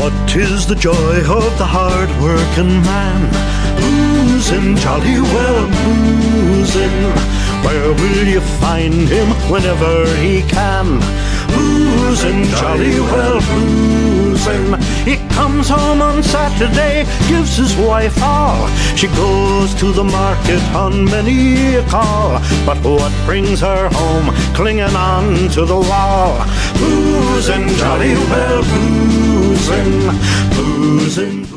What is the joy of the hard-working man? Boozing, jolly well boozing. Where will you find him whenever he can? Boozing, jolly well boozing. He comes home on Saturday, gives his wife all. She goes to the market on many a call. But what brings her home, clinging on to the wall? Boozing, jolly well boozing, boozing.